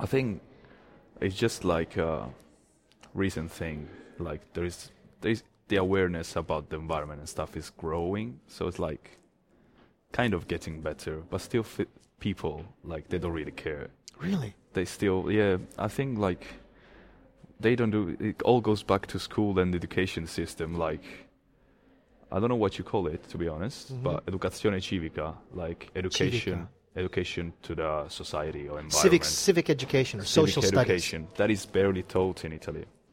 I think it's just like a recent thing. Like there's the awareness about the environment and stuff is growing, so it's like kind of getting better, but still people like they don't really care. Really? They still, yeah, I think like they don't do it. All goes back to school and education system. Like I don't know what you call it, to be honest, but educazione civica, like education to the society or environment. Civic education or social Civic studies. education that is barely taught in Italy.